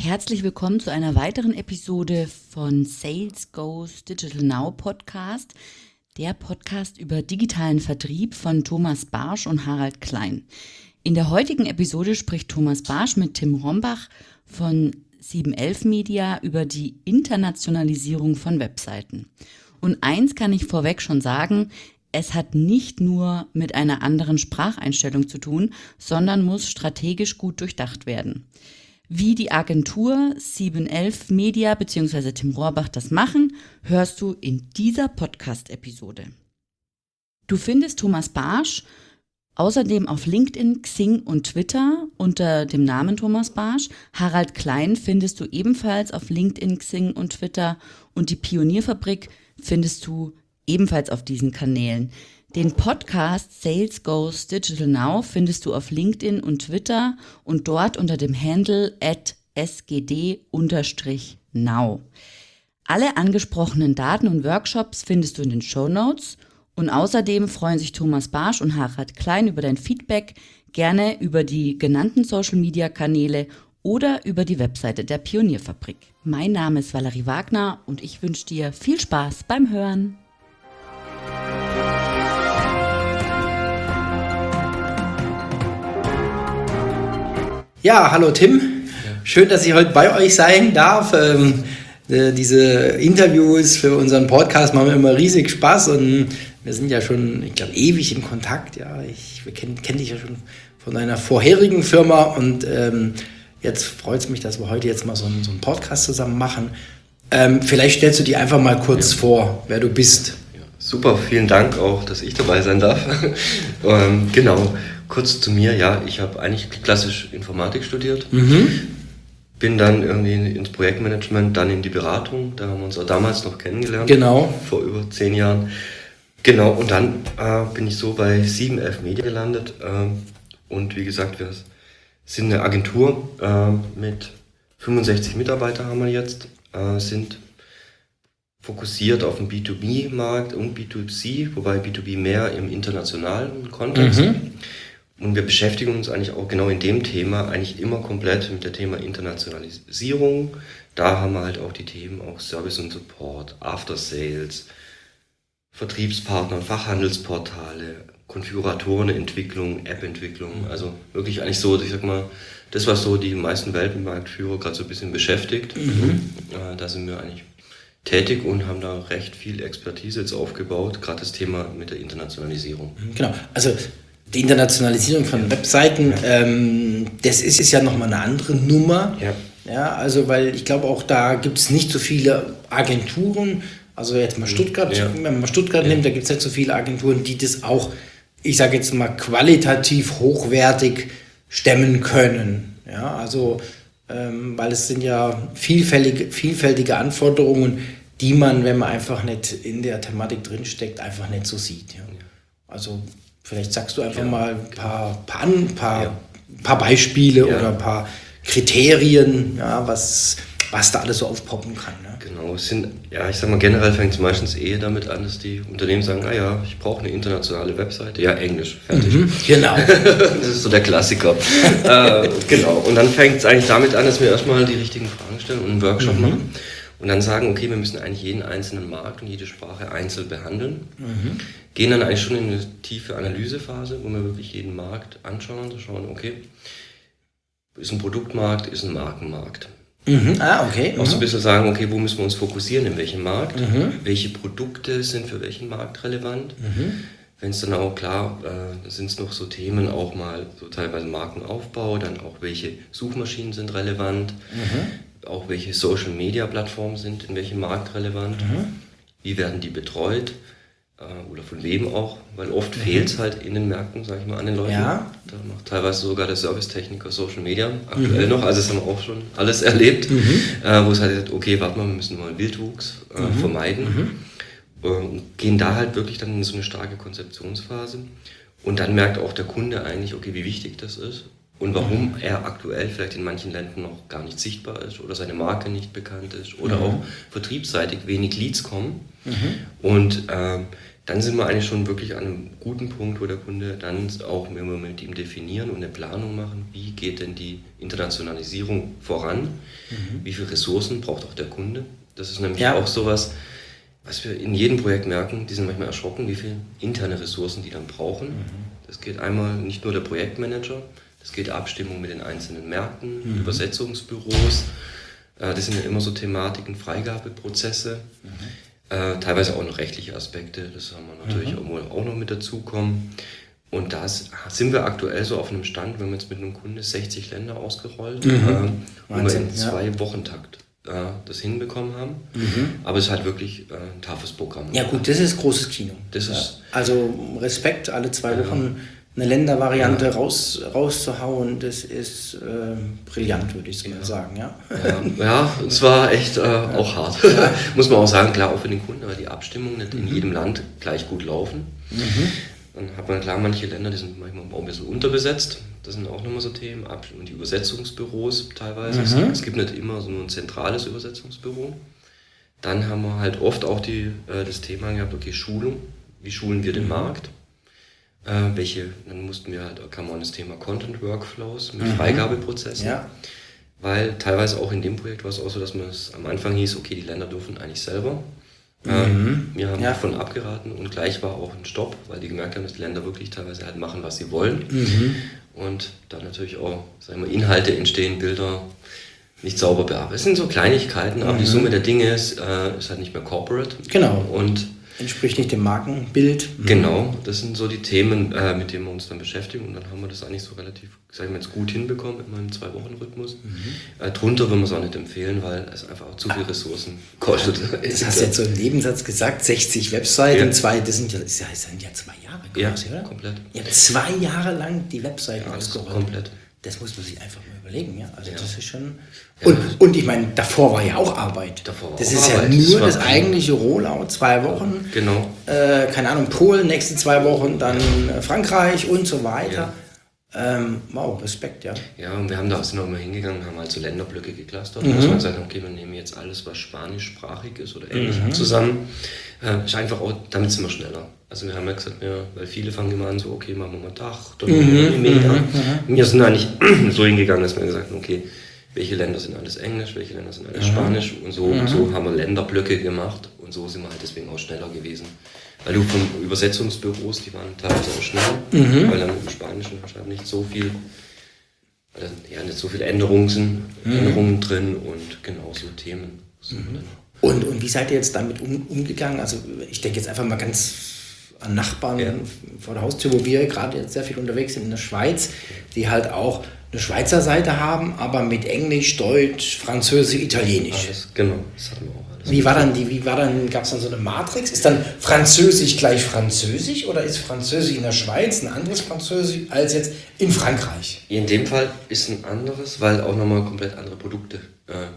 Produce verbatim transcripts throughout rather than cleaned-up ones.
herzlich willkommen zu einer weiteren Episode von Sales Goes Digital Now Podcast, der Podcast über digitalen Vertrieb von Thomas Barsch und Harald Klein. In der heutigen Episode spricht Thomas Barsch mit Tim Rombach von sieben elf Media über die Internationalisierung von Webseiten. Und eins kann ich vorweg schon sagen, es hat nicht nur mit einer anderen Spracheinstellung zu tun, sondern muss strategisch gut durchdacht werden. Wie die Agentur sieben elf Media bzw. Tim Rombach das machen, hörst du in dieser Podcast-Episode. Du findest Thomas Barsch außerdem auf LinkedIn, Xing und Twitter unter dem Namen Thomas Barsch. Harald Klein findest du ebenfalls auf LinkedIn, Xing und Twitter und die Pionierfabrik findest du ebenfalls auf diesen Kanälen. Den Podcast Sales Goes Digital Now findest du auf LinkedIn und Twitter und dort unter dem Handle at s g d now. Alle angesprochenen Daten und Workshops findest du in den Shownotes und außerdem freuen sich Thomas Barsch und Harald Klein über dein Feedback, gerne über die genannten Social-Media-Kanäle oder über die Webseite der Pionierfabrik. Mein Name ist Valerie Wagner und ich wünsche dir viel Spaß beim Hören. Ja, hallo Tim. Schön, dass ich heute bei euch sein darf. Ähm, äh, diese Interviews für unseren Podcast machen mir immer riesig Spaß und wir sind ja schon, ich glaube, ewig in Kontakt. Ja, ich kenne kenn dich ja schon von einer vorherigen Firma und ähm, jetzt freut es mich, dass wir heute jetzt mal so einen, so einen Podcast zusammen machen. Ähm, vielleicht stellst du dir einfach mal kurz ja. vor, wer du bist. Ja, super, vielen Dank auch, dass ich dabei sein darf. ähm, genau. Kurz zu mir, ja, ich habe eigentlich klassisch Informatik studiert, mhm. bin dann irgendwie ins Projektmanagement, dann in die Beratung, da haben wir uns auch damals noch kennengelernt, genau. vor über zehn Jahren. Genau, und dann äh, bin ich so bei sieben elf Media gelandet äh, und wie gesagt, wir sind eine Agentur äh, mit fünfundsechzig Mitarbeitern haben wir jetzt, äh, sind fokussiert auf den B zwei B-Markt und B zwei C, wobei B zwei B mehr im internationalen Kontext. Mhm. Und wir beschäftigen uns eigentlich auch genau in dem Thema eigentlich immer komplett mit dem Thema Internationalisierung. Da haben wir halt auch die Themen auch Service und Support, After Sales, Vertriebspartner, Fachhandelsportale, Konfiguratorenentwicklung, App-Entwicklung. Also wirklich eigentlich so, ich sag mal, das, was so die meisten Weltmarktführer gerade so ein bisschen beschäftigt. Mhm. Äh, da sind wir eigentlich tätig und haben da recht viel Expertise jetzt aufgebaut, gerade das Thema mit der Internationalisierung. Genau, also die Internationalisierung von Webseiten, ähm, das ist, ist ja nochmal eine andere Nummer. Ja. Ja, also weil ich glaube auch da gibt es nicht so viele Agenturen, also jetzt mal Stuttgart, ja. wenn man mal Stuttgart ja. nimmt, da gibt es nicht so viele Agenturen, die das auch, ich sage jetzt mal, qualitativ hochwertig stemmen können. Ja, also ähm, weil es sind ja vielfältige, vielfältige Anforderungen, die man, wenn man einfach nicht in der Thematik drinsteckt, einfach nicht so sieht. Ja. Also vielleicht sagst du einfach ja. mal ein paar, paar, paar, ja. paar Beispiele ja. oder ein paar Kriterien, ja, was, was da alles so aufpoppen kann. Ne? Genau, es sind, ja, ich sag mal, generell fängt es meistens eh damit an, dass die Unternehmen sagen, ah ja, ich brauche eine internationale Webseite. Ja, Englisch, fertig. Mhm, genau. Das ist so der Klassiker. äh, genau, und dann fängt es eigentlich damit an, dass wir erstmal die richtigen Fragen stellen und einen Workshop mhm. machen. Und dann sagen, okay, wir müssen eigentlich jeden einzelnen Markt und jede Sprache einzeln behandeln. Mhm. Gehen dann eigentlich schon in eine tiefe Analysephase, wo wir wirklich jeden Markt anschauen, so schauen, okay, ist ein Produktmarkt, ist ein Markenmarkt. Mhm. Ah, okay. Auch so ein bisschen sagen, okay, wo müssen wir uns fokussieren, in welchem Markt, mhm. welche Produkte sind für welchen Markt relevant. Mhm. Wenn es dann auch klar, äh, sind es noch so Themen, auch mal so teilweise Markenaufbau, dann auch welche Suchmaschinen sind relevant. Mhm. Auch welche Social-Media-Plattformen sind in welchem Markt relevant, mhm. wie werden die betreut äh, oder von wem auch, weil oft mhm. fehlt es halt in den Märkten, sage ich mal, an den Leuten. Ja. Da macht teilweise sogar der Servicetechniker Social Media aktuell mhm. noch, also das haben wir auch schon alles erlebt, mhm. äh, wo es halt sagt, okay, warte mal, wir müssen mal Wildwuchs äh, mhm. vermeiden mhm. äh, und gehen da halt wirklich dann in so eine starke Konzeptionsphase und dann merkt auch der Kunde eigentlich, okay, wie wichtig das ist. Und warum mhm. er aktuell vielleicht in manchen Ländern noch gar nicht sichtbar ist oder seine Marke nicht bekannt ist oder mhm. auch vertriebsseitig wenig Leads kommen. Mhm. Und ähm, dann sind wir eigentlich schon wirklich an einem guten Punkt, wo der Kunde dann auch, wenn wir mit ihm definieren und eine Planung machen, wie geht denn die Internationalisierung voran, mhm. wie viele Ressourcen braucht auch der Kunde. Das ist nämlich ja. auch sowas, was wir in jedem Projekt merken, die sind manchmal erschrocken, wie viele interne Ressourcen die dann brauchen. Mhm. Das geht einmal nicht nur der Projektmanager, das geht Abstimmung mit den einzelnen Märkten, mhm. Übersetzungsbüros, äh, das sind ja immer so Thematiken, Freigabeprozesse. Mhm. Äh, teilweise auch noch rechtliche Aspekte, das haben wir natürlich mhm. auch noch mit dazukommen. Und da sind wir aktuell so auf einem Stand, wenn wir jetzt mit einem Kunde sechzig Länder ausgerollt, mhm. äh, wo wir in zwei ja. Wochentakt äh, das hinbekommen haben. Mhm. Aber es ist halt wirklich äh, ein toughes Programm. Ja gut, das ist großes Kino. Das ja. ist also Respekt, alle zwei Wochen eine Ländervariante ja. raus, rauszuhauen, das ist äh, brillant, würde ich mal ja. sagen. Ja, ja, ja, es war echt äh, ja. auch hart. Ja. Muss man auch sagen, klar, auch für den Kunden, weil die Abstimmungen nicht mhm. in jedem Land gleich gut laufen. Mhm. Dann hat man klar manche Länder, die sind manchmal auch ein bisschen unterbesetzt. Das sind auch nochmal so Themen. Und die Übersetzungsbüros teilweise. Mhm. Es gibt nicht immer so nur ein zentrales Übersetzungsbüro. Dann haben wir halt oft auch die, äh, das Thema gehabt, okay, Schulung. Wie schulen wir den mhm. Markt? Äh, welche, dann mussten wir halt, kam man das Thema Content Workflows mit mhm. Freigabeprozessen. Ja. Weil teilweise auch in dem Projekt war es auch so, dass man es am Anfang hieß, okay, die Länder dürfen eigentlich selber. Mhm. Ähm, wir haben ja. davon abgeraten und gleich war auch ein Stopp, weil die gemerkt haben, dass die Länder wirklich teilweise halt machen, was sie wollen. Mhm. Und dann natürlich auch, sagen wir, Inhalte entstehen, Bilder nicht sauber bearbeitet. Es sind so Kleinigkeiten, aber mhm. die Summe der Dinge ist, äh, ist halt nicht mehr corporate. Genau. Und entspricht nicht dem Markenbild. Genau, das sind so die Themen, äh, mit denen wir uns dann beschäftigen und dann haben wir das eigentlich so relativ, sagen wir jetzt, gut hinbekommen mit meinem Zwei-Wochen-Rhythmus. Mhm. Äh, drunter würden wir es auch nicht empfehlen, weil es einfach auch zu viel Ressourcen kostet. Das hast du jetzt so im Nebensatz gesagt, sechzig Webseiten, ja. zwei, das sind ja, das sind ja zwei Jahre quasi, ja, oder? Komplett. Ja, zwei Jahre lang die Webseiten ja, ausgerollt. Komplett. Das muss man sich einfach mal überlegen, ja. Also ja. das ist schon. Und, ja. und ich meine, davor war ja auch Arbeit. Davor war das auch ist Arbeit. ja nur das, das eigentliche Rollout, zwei Wochen. Genau. Äh, keine Ahnung, Polen, nächste zwei Wochen, dann ja. Frankreich und so weiter. Ja. Ähm, wow, Respekt, ja. Ja, und wir haben da sind auch immer hingegangen, haben halt so Länderblöcke geclustert. Mhm. Dass man gesagt hat, okay, wir nehmen jetzt alles, was spanischsprachig ist oder Englisch mhm. zusammen. Äh, ist einfach auch, damit sind wir schneller. Also wir haben ja gesagt, ja, weil viele fangen immer an so, okay, machen wir mal Tag, dann machen wir einen Meter. Mhm. Wir sind eigentlich so hingegangen, dass wir gesagt haben, okay, welche Länder sind alles Englisch, welche Länder sind alles mhm. Spanisch und so, mhm. so haben wir Länderblöcke gemacht und so sind wir halt deswegen auch schneller gewesen. Weil du von Übersetzungsbüros, die waren teilweise auch schnell, mhm. weil dann im Spanischen wahrscheinlich nicht so viel, oder, ja, nicht so viele Änderungen sind, mhm. Änderungen drin und genau so Themen. Mhm. Und, und wie seid ihr jetzt damit um, umgegangen? Also ich denke jetzt einfach mal ganz an Nachbarn ja. vor der Haustür, wo wir gerade jetzt sehr viel unterwegs sind in der Schweiz, die halt auch eine Schweizer Seite haben, aber mit Englisch, Deutsch, Französisch, Italienisch. Alles, genau, das hatten wir auch alles. Wie war dann die, wie war dann, gab es dann so eine Matrix? Ist dann Französisch gleich Französisch oder ist Französisch in der Schweiz ein anderes Französisch als jetzt in Frankreich? In dem Fall ist ein anderes, weil auch nochmal komplett andere Produkte äh,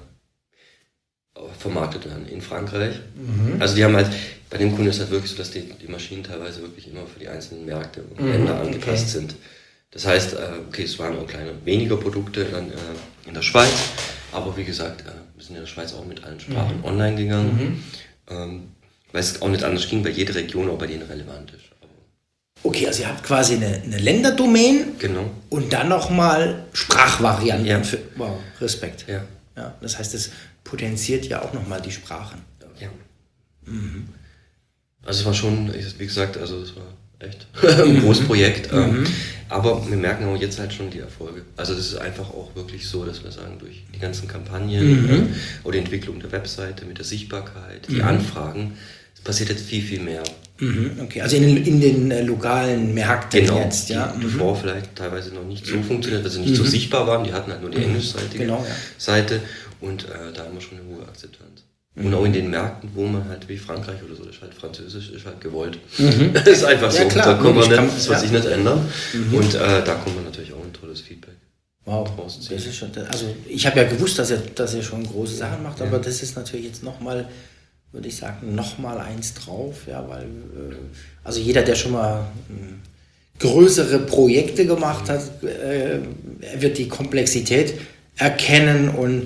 vermarktet werden in Frankreich. Mhm. Also die haben halt, bei dem Kunden ist es halt wirklich so, dass die, die Maschinen teilweise wirklich immer für die einzelnen Märkte und mhm, Länder angepasst okay. sind. Das heißt, okay, es waren auch kleine, weniger Produkte dann äh, in der Schweiz, aber wie gesagt, äh, wir sind in der Schweiz auch mit allen Sprachen mhm. online gegangen, mhm. ähm, weil es auch nicht anders ging, weil jede Region auch bei denen relevant ist. Okay, also ihr habt quasi eine, eine Länderdomain genau. und dann nochmal Sprachvarianten. Ja. Für, wow, Respekt. Ja. Ja, das heißt, es potenziert ja auch nochmal die Sprachen. Ja. Mhm. Also es war schon, wie gesagt, also es war echt ein großes Projekt. Mhm. Ähm, aber wir merken auch jetzt halt schon die Erfolge. Also das ist einfach auch wirklich so, dass wir sagen, durch die ganzen Kampagnen mhm. äh, oder die Entwicklung der Webseite mit der Sichtbarkeit, die mhm. Anfragen, es passiert jetzt viel, viel mehr. Mhm. Okay, also in den, in den äh, lokalen Märkten genau, jetzt, ja. Die bevor mhm. vielleicht teilweise noch nicht so funktioniert, weil sie nicht mhm. so sichtbar waren, die hatten halt nur die englischseitige genau, ja. Seite und äh, da haben wir schon eine hohe Akzeptanz. Und auch in den Märkten, wo man halt wie Frankreich oder so, das ist halt Französisch, ist halt gewollt. Mhm. Das ist einfach so. Ja, klar. Da kann man nicht, kann, das wird ja. sich nicht ändern. Mhm. Und äh, da kommt man natürlich auch ein tolles Feedback. Wow, das ist schon, also ich habe ja gewusst, dass ihr, dass ihr schon große Sachen macht, ja. aber das ist natürlich jetzt nochmal, würde ich sagen, nochmal eins drauf, ja, weil äh, also jeder, der schon mal äh, größere Projekte gemacht hat, äh, er wird die Komplexität erkennen und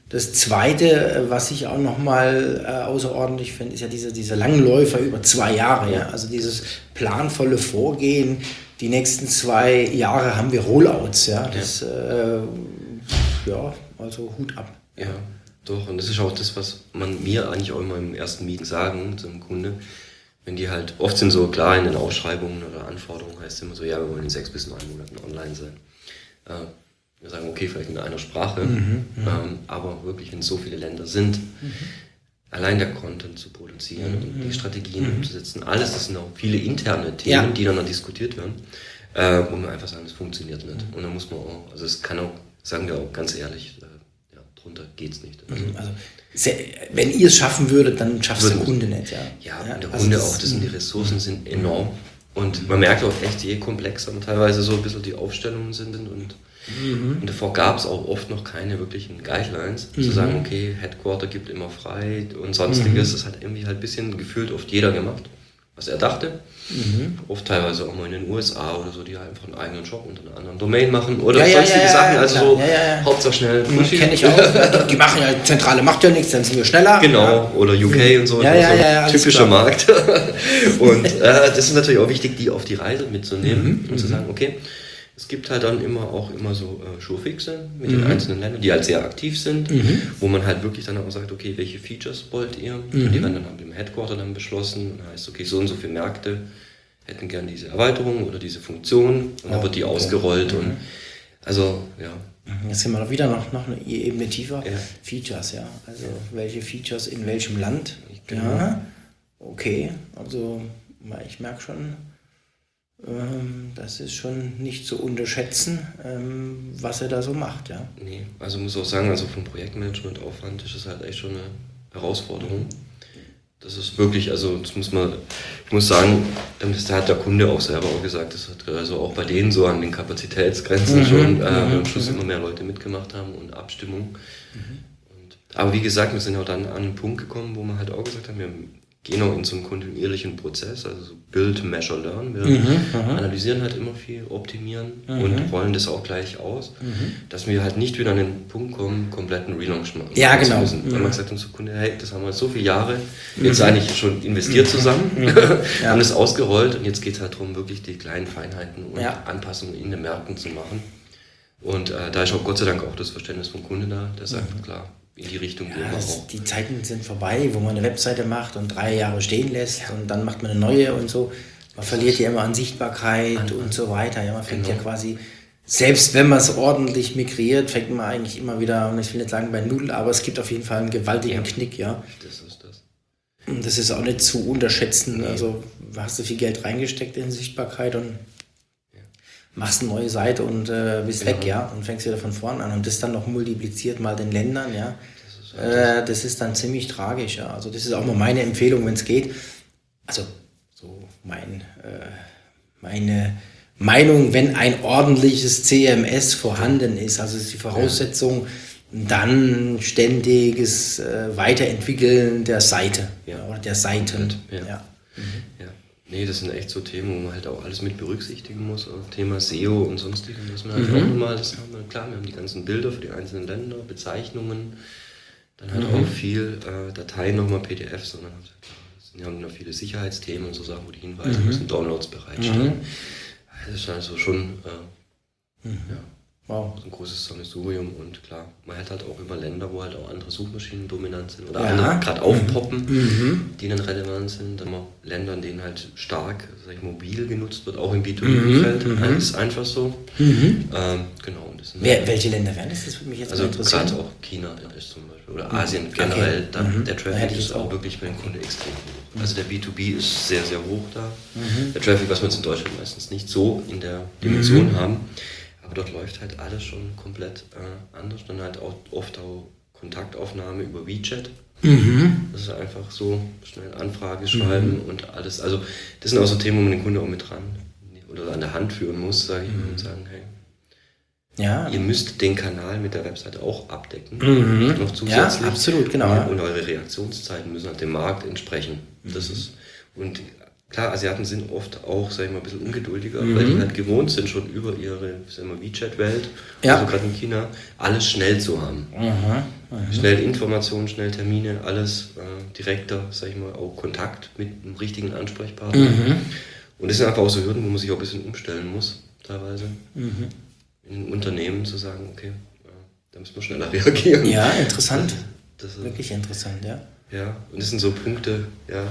Das Zweite, was ich auch nochmal äh, außerordentlich finde, ist ja diese, diese Langläufer über zwei Jahre. Ja? Also dieses planvolle Vorgehen. Die nächsten zwei Jahre haben wir Rollouts. Ja, das, äh, ja also Hut ab. Ja, doch. Und das ist auch das, was man mir eigentlich auch immer im ersten Meeting sagen zum Kunde. Wenn die halt, oft sind so klar in den Ausschreibungen oder Anforderungen, heißt es immer so, ja, wir wollen in sechs bis neun Monaten online sein. Äh, Wir sagen, okay, vielleicht in einer Sprache, mhm, ähm, aber wirklich, wenn so viele Länder sind, mhm. allein der Content zu produzieren mhm. und die Strategien mhm. umzusetzen, alles, das sind auch viele interne Themen, ja. die dann, dann diskutiert werden, äh, wo man einfach sagen, das funktioniert nicht. Mhm. Und dann muss man auch, also es kann auch, sagen wir auch ganz ehrlich, äh, ja, drunter geht's nicht. Also, mhm. also sehr, wenn ihr es schaffen würdet, dann schafft es der Kunde nicht. Ja, ja, ja und der also Kunde auch, das sind, die Ressourcen sind enorm. Und man merkt auch echt, je komplexer teilweise so ein bisschen die Aufstellungen sind und Mhm. Und davor gab es auch oft noch keine wirklichen Guidelines, mhm. zu sagen, okay, Headquarter gibt immer frei und sonstiges. Mhm. Das hat irgendwie halt ein bisschen gefühlt oft jeder gemacht, was er dachte. Mhm. Oft teilweise auch mal in den U S A oder so, die halt einfach einen eigenen Shop unter einer anderen Domain machen oder ja, sonstige ja, ja, Sachen. Also so, ja, ja, ja. Hauptsache schnell. Mhm, kenne ich auch. Die machen ja, Zentrale macht ja nichts, dann sind wir schneller. Genau, ja. Oder U K mhm. und so. Ja, ja, ja, ja, typischer Markt. Und äh, das ist natürlich auch wichtig, die auf die Reise mitzunehmen mhm. und zu sagen, okay, es gibt halt dann immer auch immer so äh, Showfixe mit mhm. den einzelnen Ländern, die halt sehr aktiv sind, mhm. wo man halt wirklich dann auch sagt, okay, welche Features wollt ihr? Mhm. Und die werden dann halt im Headquarter dann beschlossen und heißt, okay, so und so viele Märkte hätten gern diese Erweiterung oder diese Funktion und oh, dann wird die okay. ausgerollt mhm. und also, ja. Jetzt sind wir noch wieder noch, noch eine Ebene tiefer. Ja. Features, ja. Also ja. welche Features in welchem Land? Genau. Ja. Okay, also ich merke schon, das ist schon nicht zu unterschätzen, was er da so macht, ja. Nee, also muss auch sagen, also vom Projektmanagement-Aufwand ist es halt echt schon eine Herausforderung. Das ist wirklich, also das muss man, ich muss sagen, das hat der Kunde auch selber auch gesagt, das hat also auch bei denen so an den Kapazitätsgrenzen mhm, schon, äh, mhm, am Schluss mhm. immer mehr Leute mitgemacht haben und Abstimmung. Mhm. Und, aber wie gesagt, wir sind auch dann an einen Punkt gekommen, wo wir halt auch gesagt haben, wir gehen auch in so einen kontinuierlichen Prozess, also so Build, Measure, Learn. Wir mhm, analysieren halt immer viel, optimieren mhm. und rollen das auch gleich aus, mhm. dass wir halt nicht wieder an den Punkt kommen, kompletten Relaunch machen. Ja, genau. Müssen. Mhm. Wenn man gesagt hat, unser Kunde, hey, das haben wir jetzt so viele Jahre jetzt mhm. eigentlich schon investiert zusammen, mhm. ja. haben das ausgerollt und jetzt geht es halt darum, wirklich die kleinen Feinheiten und ja. Anpassungen in den Märkten zu machen. Und äh, da ist auch Gott sei Dank auch das Verständnis vom Kunden da, der sagt, mhm. klar, in die Richtung gehen ja, wir auch. Die Zeiten sind vorbei, wo man eine Webseite macht und drei Jahre stehen lässt ja. und dann macht man eine neue und so. Man verliert ja immer an Sichtbarkeit an, und so weiter. Ja, man fängt genau. ja quasi, selbst wenn man es ordentlich migriert, fängt man eigentlich immer wieder, und ich will nicht sagen bei Null, aber es gibt auf jeden Fall einen gewaltigen ja. Knick. Ja. Das ist das. Und das ist auch nicht zu unterschätzen. Nee. Also hast du viel Geld reingesteckt in Sichtbarkeit und ja. machst eine neue Seite und äh, bist ja. weg, ja, und fängst wieder von vorne an und das dann noch multipliziert mal den Ländern, ja. Das ist, äh, das ist dann ziemlich tragisch, ja. Also das ist auch mal meine Empfehlung, wenn es geht. Also so mein, äh, meine Meinung, wenn ein ordentliches C M S vorhanden ist, also ist die Voraussetzung, ja. dann ständiges äh, Weiterentwickeln der Seite ja. oder der Seiten. Ja. Ja. Mhm. Ja. Nee, das sind echt so Themen, wo man halt auch alles mit berücksichtigen muss, auch Thema S E O und sonstiges, muss man halt mhm. auch nochmal, das haben wir, klar, wir haben die ganzen Bilder für die einzelnen Länder, Bezeichnungen, dann halt mhm. auch viel äh, Dateien nochmal, P D Fs, sondern wir haben noch viele Sicherheitsthemen und so Sachen, wo die Hinweise mhm. müssen, Downloads bereitstellen. Mhm. Das ist also schon äh, mhm. ja, wow. ein großes Sammelsurium und klar, man hat halt auch immer Länder, wo halt auch andere Suchmaschinen dominant sind oder ja. andere gerade aufpoppen, mhm. die dann relevant sind. Dann haben wir Länder, in denen halt stark sag ich, mobil genutzt wird, auch im B zwei B-Umfeld. Mhm. Das ist einfach so. Mhm. Ähm, genau. Das sind Wer, welche Länder wären das? Das würde mich jetzt also interessieren. Also gerade auch China ist zum Beispiel oder Asien mhm. generell. Okay. Dann mhm. Der Traffic ist auch wirklich bei den Kunden extrem hoch. Also der B zwei B ist sehr, sehr hoch da. Mhm. Der Traffic, was wir jetzt in Deutschland meistens nicht so in der Dimension mhm. haben. Aber dort läuft halt alles schon komplett äh, anders. Dann halt auch oft auch Kontaktaufnahme über WeChat. Mhm. Das ist einfach so, schnell Anfrage schreiben mhm. und alles. Also das sind auch so Themen, wo man den Kunden auch mit dran oder an der Hand führen muss, sage ich, mhm. und sagen, hey, ja. ihr müsst den Kanal mit der Webseite auch abdecken. Mhm. Noch zusätzlich. Ja, absolut, genau. Und eure Reaktionszeiten müssen halt dem Markt entsprechen. Mhm. Das ist, und klar, Asiaten sind oft auch, sag ich mal, ein bisschen ungeduldiger, Mhm. weil die halt gewohnt sind, schon über ihre, sag ich mal, WeChat-Welt, Ja. also gerade in China, alles schnell zu haben. Aha. Schnell Informationen, schnell Termine, alles äh, direkter, sag ich mal, auch Kontakt mit einem richtigen Ansprechpartner. Mhm. Und das sind einfach auch so Hürden, wo man sich auch ein bisschen umstellen muss, teilweise. Mhm. In Unternehmen zu sagen, okay, äh, da müssen wir schneller reagieren. Ja, interessant. Das ist, Wirklich interessant, ja. ja, und das sind so Punkte, ja.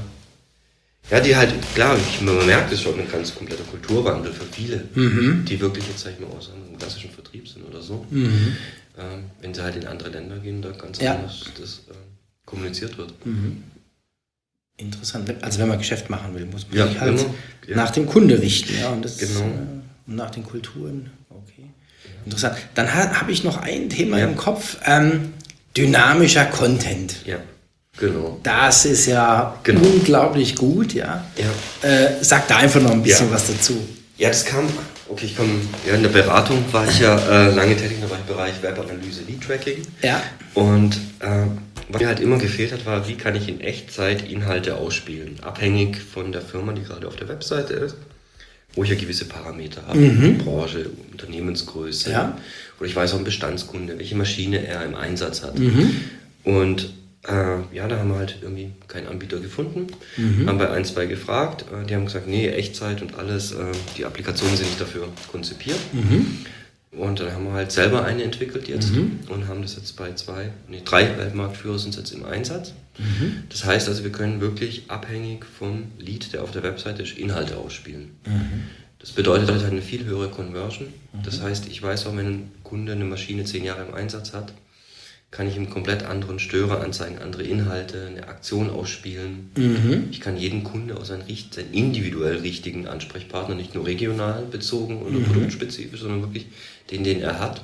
Ja, die halt, klar, ich, man merkt es schon, ein ganz kompletter Kulturwandel für viele, Mhm. die wirklich jetzt, sag ich mal, aus einem klassischen Vertrieb sind oder so. Mhm. Ähm, wenn sie halt in andere Länder gehen, da ganz Ja. anders das äh, kommuniziert wird. Mhm. Interessant. Also wenn man Geschäft machen will, muss man Ja, sich halt immer, ja. nach dem Kunde richten. Ja, und das Genau. äh, nach den Kulturen. Okay. Interessant. Dann ha, habe ich noch ein Thema Ja. im Kopf. Ähm, dynamischer Content. Ja, genau. Das ist ja Genau. unglaublich gut, ja. Ja. Äh, sag da einfach noch ein bisschen Ja. was dazu. Ja, das kam, okay, ich komme, ja, in der Beratung war ich ja äh, lange tätig im Bereich Webanalyse, Lead-Tracking. Ja. Und äh, was mir halt immer gefehlt hat, war, wie kann ich in Echtzeit Inhalte ausspielen, abhängig von der Firma, die gerade auf der Webseite ist, wo ich ja gewisse Parameter habe, Mhm. Branche, Unternehmensgröße, Ja. oder ich weiß auch ein Bestandskunde, welche Maschine er im Einsatz hat. Mhm. Und äh, ja, da haben wir halt irgendwie keinen Anbieter gefunden, Mhm. haben bei ein, zwei gefragt, äh, die haben gesagt, nee, Echtzeit und alles, äh, die Applikationen sind nicht dafür konzipiert. Mhm. Und dann haben wir halt selber eine entwickelt jetzt Mhm. und haben das jetzt bei zwei, nee, drei Weltmarktführer sind jetzt im Einsatz. Mhm. Das heißt also, wir können wirklich abhängig vom Lead, der auf der Webseite ist, Inhalte ausspielen. Mhm. Das bedeutet halt eine viel höhere Conversion. Das heißt, ich weiß auch, wenn ein Kunde eine Maschine zehn Jahre im Einsatz hat, kann ich ihm komplett anderen Störer anzeigen, andere Inhalte, eine Aktion ausspielen. Mhm. Ich kann jeden Kunde aus seinen, richt- seinen individuell richtigen Ansprechpartner, nicht nur regional bezogen oder Mhm. produktspezifisch, sondern wirklich den, den er hat,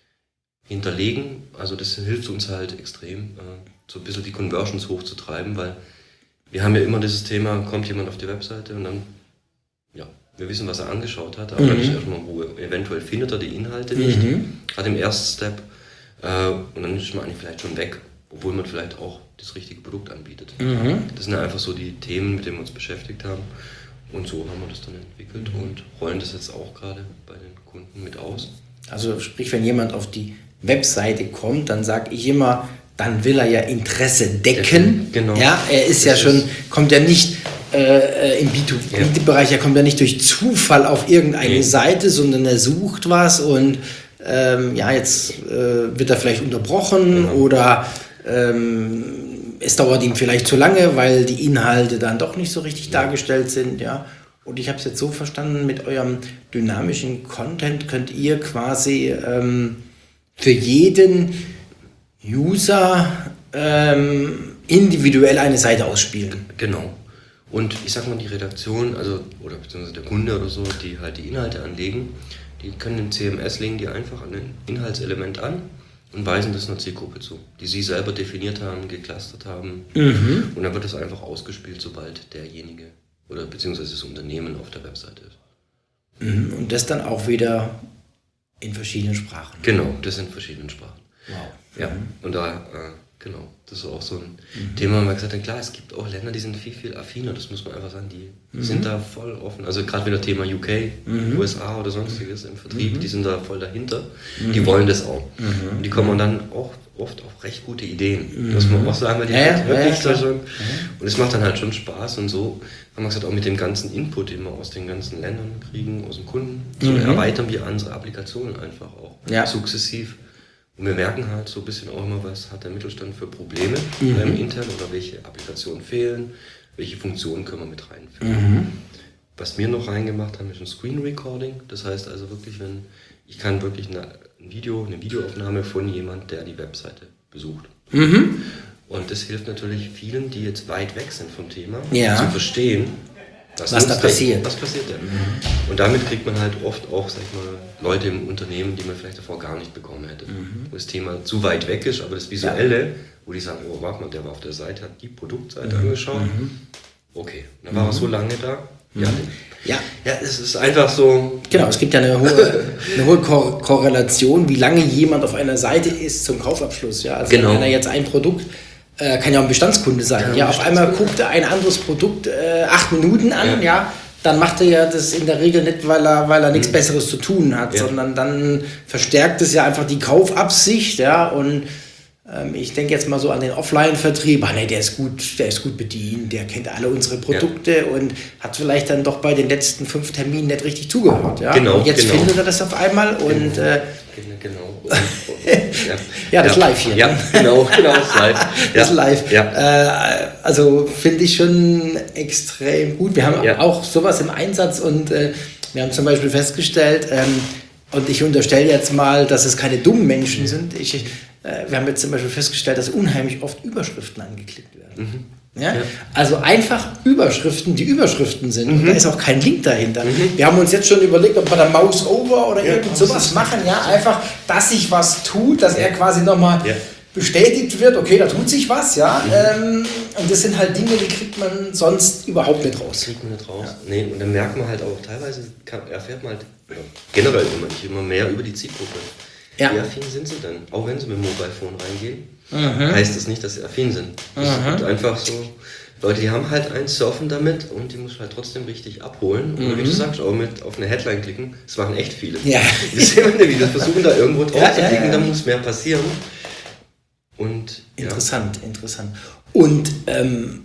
hinterlegen. Also das hilft uns halt extrem, äh, so ein bisschen die Conversions hochzutreiben, weil wir haben ja immer dieses Thema, kommt jemand auf die Webseite und dann, ja, wir wissen, was er angeschaut hat, aber Mhm. dann ist erstmal Ruhe. Eventuell findet er die Inhalte nicht, Mhm. gerade im ersten Step, äh, und dann ist man eigentlich vielleicht schon weg, obwohl man vielleicht auch das richtige Produkt anbietet. Mhm. Das sind ja einfach so die Themen, mit denen wir uns beschäftigt haben. Und so haben wir das dann entwickelt Mhm. und rollen das jetzt auch gerade bei den Kunden mit aus. Also sprich, wenn jemand auf die Webseite kommt, dann sage ich immer, dann will er ja Interesse decken. Genau. Ja, er ist Das ja schon, ist- kommt ja nicht äh, im B zwei B-Bereich, er kommt ja nicht durch Zufall auf irgendeine Nee. Seite, sondern er sucht was und ähm, ja, jetzt äh, wird er vielleicht unterbrochen Genau. oder ähm, es dauert ihm vielleicht zu lange, weil die Inhalte dann doch nicht so richtig dargestellt sind, ja. Und ich habe es jetzt so verstanden, mit eurem dynamischen Content könnt ihr quasi ähm, für jeden User ähm, individuell eine Seite ausspielen. Genau. Und ich sag mal, die Redaktion, also oder beziehungsweise der Kunde oder so, die halt die Inhalte anlegen, die können im C M S legen die einfach an ein Inhaltselement an und weisen das einer Zielgruppe zu, die sie selber definiert haben, geclustert haben. Mhm. Und dann wird das einfach ausgespielt, sobald derjenige oder beziehungsweise das Unternehmen auf der Webseite ist. Mhm. Und das dann auch wieder in verschiedenen Sprachen. Genau, das sind verschiedene Sprachen. Wow. Ja, und da, äh, genau, das ist auch so ein Thema, wo wir gesagt haben, klar, es gibt auch Länder, die sind viel, viel affiner, das muss man einfach sagen, die Mhm. sind da voll offen. Also gerade wieder Thema U K, Mhm. U S A oder sonstiges im Vertrieb, Mhm. die sind da voll dahinter, Mhm. die wollen das auch. Mhm. Und die kommen dann auch oft auf recht gute Ideen, Mhm. muss man auch sagen, weil die Ja, halt ja, wirklich ja, da schon, Mhm. und es macht dann halt schon Spaß und so haben wir gesagt, auch mit dem ganzen Input, den wir aus den ganzen Ländern kriegen, aus dem Kunden, so Mhm. erweitern wir unsere Applikationen einfach auch Ja. sukzessiv. Und wir merken halt so ein bisschen auch immer, was hat der Mittelstand für Probleme Mhm. beim Intern oder welche Applikationen fehlen, welche Funktionen können wir mit reinführen. Mhm. Was wir noch reingemacht haben, ist ein Screen Recording. Das heißt also wirklich, wenn ich kann wirklich eine, ein Video, eine Videoaufnahme von jemand, der die Webseite besucht. Mhm. Und das hilft natürlich vielen, die jetzt weit weg sind vom Thema, Ja. zu verstehen, was, Was da nutzt der- passiert. Was passiert denn? Und damit kriegt man halt oft auch, sag ich mal, Leute im Unternehmen, die man vielleicht davor gar nicht bekommen hätte. Wo das Thema zu weit weg ist, aber das Visuelle, wo die sagen, oh, warte mal, der war auf der Seite, hat die Produktseite angeschaut. Okay, dann war er so lange da. Ja, Ja, ja, es ist einfach so. genau. Es gibt ja eine hohe, eine hohe Ko Korrelation, wie lange jemand auf einer Seite ist zum Kaufabschluss. Ja? Also Genau. wenn er jetzt ein Produkt Äh, kann ja auch ein Bestandskunde sein. Ja, ja auf einmal guckt er ein anderes Produkt äh, acht Minuten an, ja. ja, dann macht er ja das in der Regel nicht, weil er, weil er nichts mhm. Besseres zu tun hat, ja. sondern dann verstärkt es ja einfach die Kaufabsicht, ja, und ähm, ich denke jetzt mal so an den Offline-Vertrieb, ah ne, der ist gut, der ist gut bedient, der kennt alle unsere Produkte ja. und hat vielleicht dann doch bei den letzten fünf Terminen nicht richtig zugehört, ja. Genau, und jetzt genau. findet er das auf einmal und genau. Äh, genau. Und, und, ja. ja, das ja. Live hier. Ja, genau, genau, das Live. Ja. Das Live. Ja. Äh, also finde ich schon extrem gut. Wir haben ja. auch sowas im Einsatz und äh, wir haben zum Beispiel festgestellt, ähm, und ich unterstelle jetzt mal, dass es keine dummen Menschen mhm. sind. Ich, äh, wir haben jetzt zum Beispiel festgestellt, dass unheimlich oft Überschriften angeklickt werden. Mhm. Ja? Ja. Also einfach Überschriften, die Überschriften sind. Mhm. Und da ist auch kein Link dahinter. Mhm. Wir haben uns jetzt schon überlegt, ob wir da Mouse over oder ja, irgend sowas machen. Ja? Einfach, dass sich was tut, dass er quasi nochmal ja. bestätigt wird, okay, da tut sich was. Ja? Mhm. Ähm, und das sind halt Dinge, die kriegt man sonst überhaupt nicht raus. Kriegt man nicht raus. Ja. Nee, und dann merkt man halt auch, teilweise kann, erfährt man halt ja, generell immer, nicht immer mehr über die Zielgruppe. Ja. Wie affin sind sie denn? Auch wenn sie mit dem Mobile Phone reingehen, mhm. heißt das nicht, dass sie affin sind. Es mhm. gibt einfach so Leute, die haben halt ein Surfen damit und die muss halt trotzdem richtig abholen. Und mhm. wie du sagst, auch mit auf eine Headline klicken, das machen echt viele. Ja. Wir versuchen da irgendwo drauf ja, zu klicken, ja, ja. da muss mehr passieren. Und, interessant, ja. interessant. Und ähm,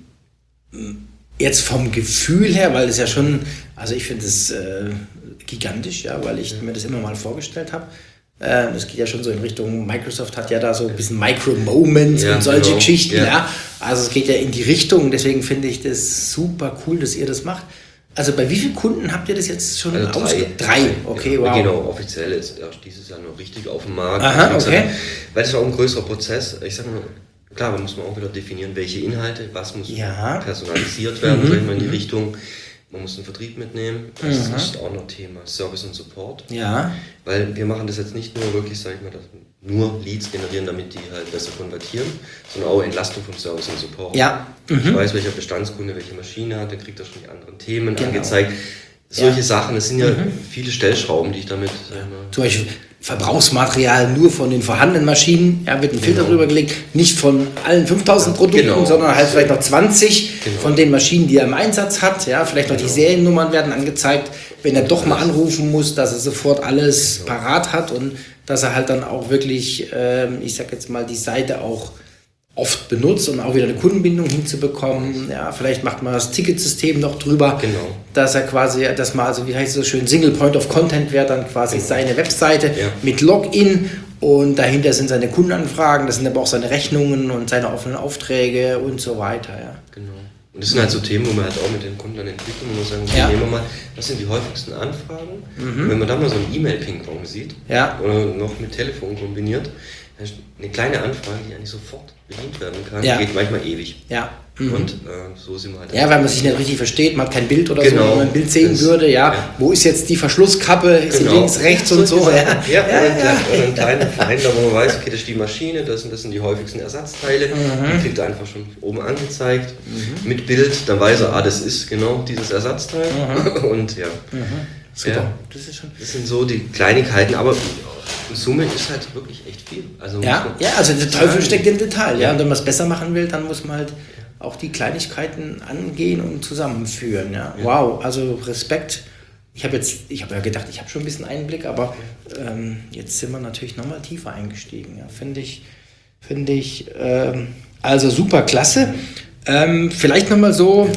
jetzt vom Gefühl her, weil es ja schon, also ich finde es äh, gigantisch, ja, weil ich ja. mir das immer mal vorgestellt habe. Äh, das geht ja schon so in Richtung, Microsoft hat ja da so ein bisschen Micro-Moments ja, und solche genau. Geschichten. Ja. ja. Also es geht ja in die Richtung, deswegen finde ich das super cool, dass ihr das macht. Also bei wie vielen Kunden habt ihr das jetzt schon also ausgegeben? Drei. Drei, okay, ja, wow. Genau, offiziell ist erst dieses Jahr noch richtig auf dem Markt. Aha, okay. Weil das war auch ein größerer Prozess. Ich sag mal, klar, da muss man auch wieder definieren, welche Inhalte, was muss ja. personalisiert werden, mhm. in die Richtung. Man muss den Vertrieb mitnehmen. Das mhm. ist auch noch Thema Service und Support. Ja. Weil wir machen das jetzt nicht nur wirklich, sag ich mal, dass nur Leads generieren, damit die halt besser konvertieren, sondern auch Entlastung vom Service und Support. Ja. Mhm. Ich weiß, welcher Bestandskunde welche Maschine hat, dann kriegt er schon die anderen Themen genau. angezeigt. Solche ja. Sachen, das sind ja mhm. viele Stellschrauben, die ich damit... Ja. Zum Beispiel Verbrauchsmaterial nur von den vorhandenen Maschinen, ja, wird ein Filter genau. drüber gelegt, nicht von allen fünftausend ja, Produkten, genau. sondern halt vielleicht noch zwanzig genau. von den Maschinen, die er im Einsatz hat. Ja, vielleicht noch genau. die Seriennummern werden angezeigt, wenn er doch mal anrufen muss, dass er sofort alles genau. parat hat und dass er halt dann auch wirklich, ähm, ich sag jetzt mal, die Seite auch oft benutzt, um auch wieder eine Kundenbindung hinzubekommen. Ja, vielleicht macht man das Ticketsystem noch drüber, genau. dass er quasi, dass man, also wie heißt es so schön, Single Point of Content wäre dann quasi genau. seine Webseite ja. mit Login und dahinter sind seine Kundenanfragen, das sind aber auch seine Rechnungen und seine offenen Aufträge und so weiter. Ja. Genau. Und das sind halt so Themen, wo wir halt auch mit den Kunden dann entwickeln und sagen, ja. nehmen wir mal, was sind die häufigsten Anfragen? Mhm. Wenn man da mal so ein E-Mail-Ping-Pong sieht ja. oder noch mit Telefon kombiniert, eine kleine Anfrage, die eigentlich sofort bedient werden kann, ja. geht manchmal ewig. Ja. Mhm. Und äh, so sind wir halt. Ja, weil man sich nicht richtig versteht, man hat kein Bild oder genau. so, wenn man ein Bild sehen das, würde, ja, ja, wo ist jetzt die Verschlusskappe, ist genau. sie links, rechts so und so. Ja, ja, ja, ja, und, ja. und ein kleiner Verhändler, wo man weiß, okay, das ist die Maschine, das sind, das sind die häufigsten Ersatzteile, mhm. dann kriegt er einfach schon oben angezeigt, mhm. mit Bild, dann weiß er, ah, das ist genau dieses Ersatzteil. Mhm. Und ja. Mhm. Super. Ja, das, ist schon das sind so die Kleinigkeiten, aber in Summe ist halt wirklich echt viel. Also ja, ja, also der Teufel steckt im Detail. Ja. Ja. Und wenn man es besser machen will, dann muss man halt auch die Kleinigkeiten angehen und zusammenführen. Ja. Ja. Wow, also Respekt. Ich habe jetzt, ich habe ja gedacht, ich habe schon ein bisschen Einblick, aber ähm, jetzt sind wir natürlich nochmal tiefer eingestiegen. Ja. Finde ich, finde ich, ähm, also super klasse. Ähm, vielleicht nochmal so,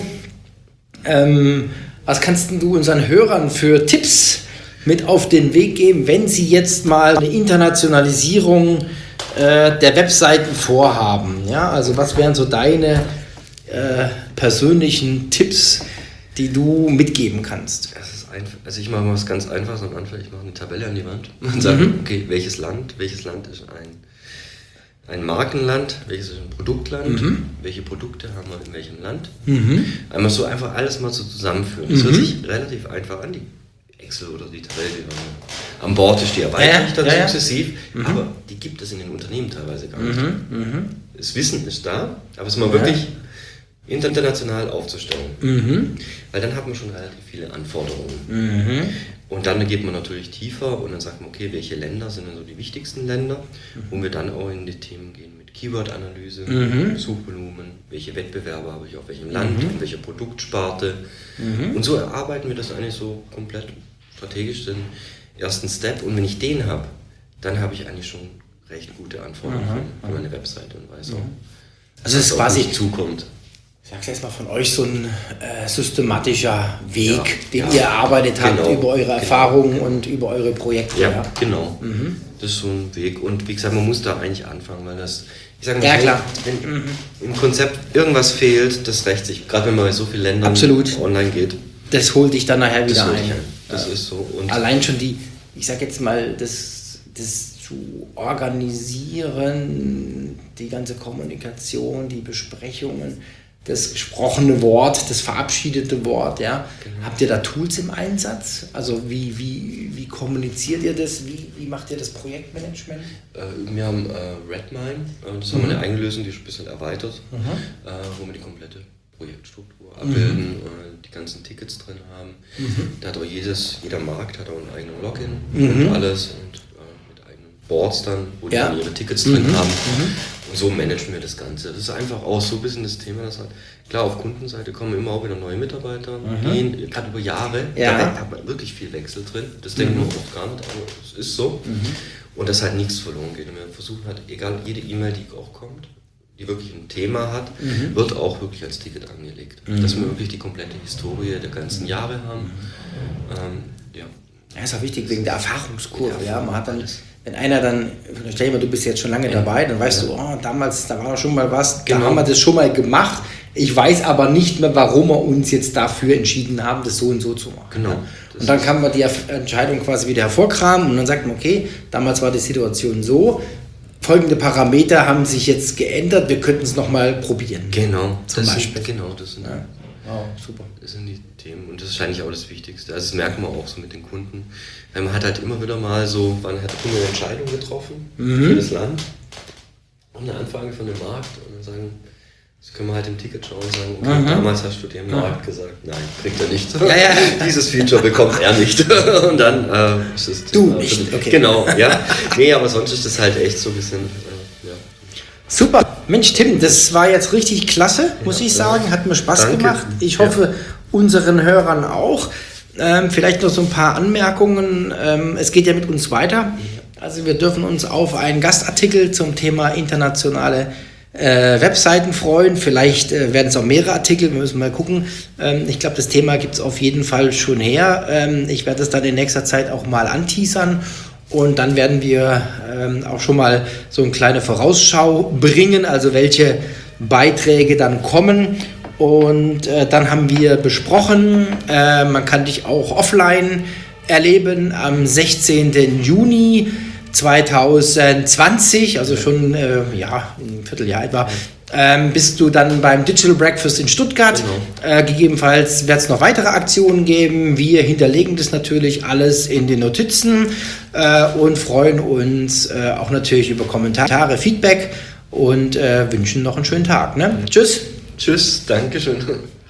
ähm, was kannst du unseren Hörern für Tipps mit auf den Weg geben, wenn sie jetzt mal eine Internationalisierung äh, der Webseiten vorhaben? Ja, also was wären so deine äh, persönlichen Tipps, die du mitgeben kannst? Das ist einfach, also ich mache mal was ganz Einfaches am Anfang, ich mache eine Tabelle an die Wand und sage, mhm. okay, welches Land, welches Land ist ein, ein Markenland, welches ist ein Produktland, mhm. welche Produkte haben wir in welchem Land. Mhm. Einmal so einfach alles mal so zusammenführen. Das mhm. hört sich relativ einfach an, die Excel oder die Tabelle, die an Bord ist, die erweitert sich dann ja, ja. sukzessiv, mhm. aber die gibt es in den Unternehmen teilweise gar nicht. Mhm. Mhm. Das Wissen ist da, aber es ist mal ja. wirklich international aufzustellen. Mhm. Weil dann hat man schon relativ viele Anforderungen. Mhm. Und dann geht man natürlich tiefer und dann sagt man, okay, welche Länder sind denn so die wichtigsten Länder, mhm. wo wir dann auch in die Themen gehen mit Keyword-Analyse, Mhm. Suchvolumen, welche Wettbewerber habe ich auf welchem Land, Mhm. in welcher Produktsparte. Mhm. Und so erarbeiten wir das eigentlich so komplett strategisch, den ersten Step. Und wenn ich den habe, dann habe ich eigentlich schon recht gute Anforderungen Mhm. für meine Webseite und weiß auch, Also es ist was quasi, auf mich zukommt. ich sag's jetzt mal von euch, so ein äh, systematischer Weg, Ja, den ja. ihr erarbeitet habt Genau, über eure genau, Erfahrungen genau. und über eure Projekte. Ja, Ja, genau. Mhm. Das ist so ein Weg. Und wie gesagt, man muss da eigentlich anfangen, weil das, ich sage mal Ja, so, klar. wenn Mhm. im Konzept irgendwas fehlt, das rächt sich. Gerade wenn man bei so vielen Ländern Absolut. online geht. Das holt dich dann nachher Das, wieder holt ein. dich ein. das Ja. ist so. Und Allein schon die, ich sag jetzt mal, das, das zu organisieren, die ganze Kommunikation, die Besprechungen, das gesprochene Wort, das verabschiedete Wort, ja. Genau. Habt ihr da Tools im Einsatz? Also wie, wie, wie kommuniziert ihr das? Wie, wie macht ihr das Projektmanagement? äh, wir haben äh, Redmine, äh, das haben Mhm. wir eine eigene Lösung, die ist ein bisschen erweitert, Mhm. äh, wo wir die komplette Projektstruktur abbilden, äh, die ganzen Tickets drin haben. Mhm. Da hat auch jedes, jeder Markt hat auch einen eigenen Login Mhm. und alles und äh, mit eigenen Boards dann, wo die Ja. dann ihre Tickets drin Mhm. haben. Mhm. Und so managen wir das Ganze. Das ist einfach auch so ein bisschen das Thema, dass halt, klar, auf Kundenseite kommen immer auch wieder neue Mitarbeiter, gehen, gerade über Jahre, Ja. da hat man wirklich viel Wechsel drin. Das denken wir oft gar nicht, aber es ist so. Und dass halt nichts verloren geht. Und wir versuchen halt, egal, jede E-Mail, die auch kommt, die wirklich ein Thema hat, wird auch wirklich als Ticket angelegt. Dass wir wirklich die komplette Historie der ganzen Jahre haben. Ähm, ja. Ja, ist auch wichtig wegen der Erfahrungskurve. Ja, Ja, man hat dann, alles. wenn einer dann, stell dir mal, du bist jetzt schon lange dabei, dann weißt Ja. du, oh, damals, da war doch schon mal was, Genau. da haben wir das schon mal gemacht. Ich weiß aber nicht mehr, warum wir uns jetzt dafür entschieden haben, das so und so zu machen. Genau. Ja. Das Und dann ist- kann man die Erf- Entscheidung quasi wieder hervorkramen und dann sagt man, okay, damals war die Situation so, folgende Parameter haben sich jetzt geändert, wir könnten es nochmal probieren. Genau, Zum das Beispiel. Sind, genau, das sind, Ja. Oh, super. das sind die Themen und das ist eigentlich auch das Wichtigste. Also das merken wir auch so mit den Kunden. Weil man hat halt immer wieder mal so, man hat eine Entscheidung getroffen für das Land und eine Anfrage von dem Markt und dann sagen, das können wir halt im Ticket schauen und sagen, okay, Mhm. damals hast du dem Markt gesagt, nein, kriegt er nicht. Ja, ja. Dieses Feature bekommt er nicht. Und dann äh, ist das Du Thema nicht, für den- okay. Genau, ja. Nee, aber sonst ist das halt echt so ein bisschen, äh, ja. Super. Mensch, Tim, das war jetzt richtig klasse, muss Ja, ich sagen. Hat mir Spaß danke. gemacht. Ich hoffe, unseren Hörern auch. Ähm, vielleicht noch so ein paar Anmerkungen. Ähm, es geht ja mit uns weiter. Also wir dürfen uns auf einen Gastartikel zum Thema internationale äh, Webseiten freuen. Vielleicht äh, werden es auch mehrere Artikel, wir müssen mal gucken. Ähm, ich glaube, das Thema gibt es auf jeden Fall schon her. Ähm, ich werde es dann in nächster Zeit auch mal anteasern. Und dann werden wir ähm, auch schon mal so eine kleine Vorausschau bringen, also welche Beiträge dann kommen. Und äh, dann haben wir besprochen, äh, man kann dich auch offline erleben am sechzehnten Juni zweitausendzwanzig, also schon äh, ja, ein Vierteljahr etwa. Ähm, bist du dann beim Digital Breakfast in Stuttgart. Genau. Äh, gegebenenfalls wird es noch weitere Aktionen geben. Wir hinterlegen das natürlich alles in den Notizen äh, und freuen uns äh, auch natürlich über Kommentare, Feedback und äh, wünschen noch einen schönen Tag. Ne? Tschüss. Tschüss, Dankeschön.